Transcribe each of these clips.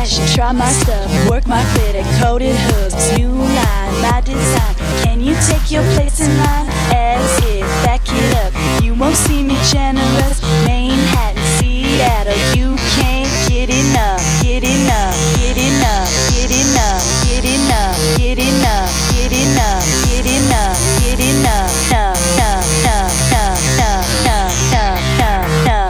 fashion, try my stuff, work my glitter, coated hooves, new line, my design. Can you take your place in line? As if, back it up. You won't see me generous. Manhattan, Seattle, you can't get enough, get enough, get enough, get enough, get enough, get enough, get enough, get enough, get enough, enough, enough, enough, enough, enough, enough,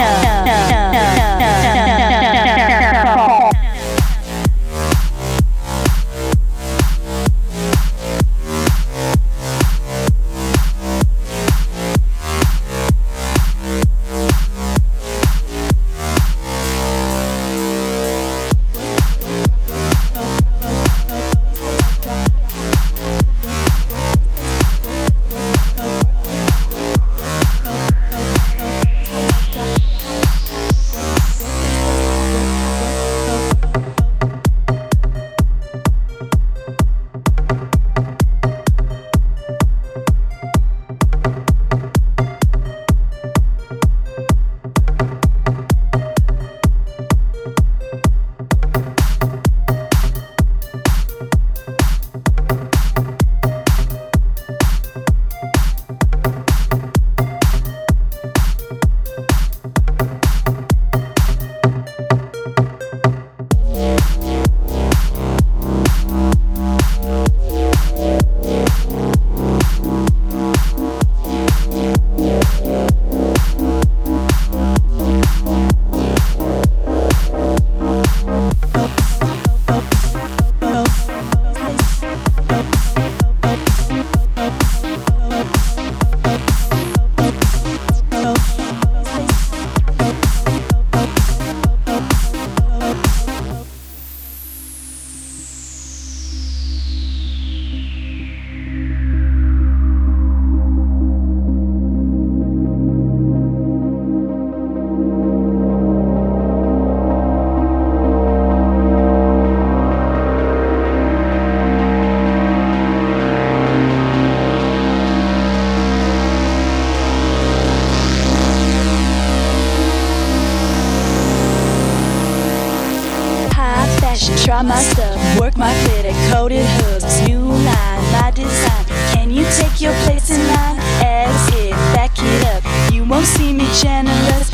try my stuff, work my glitter, coated hooves, new line, my design. Can you take your place in line? As if, back it up. You won't see me generous.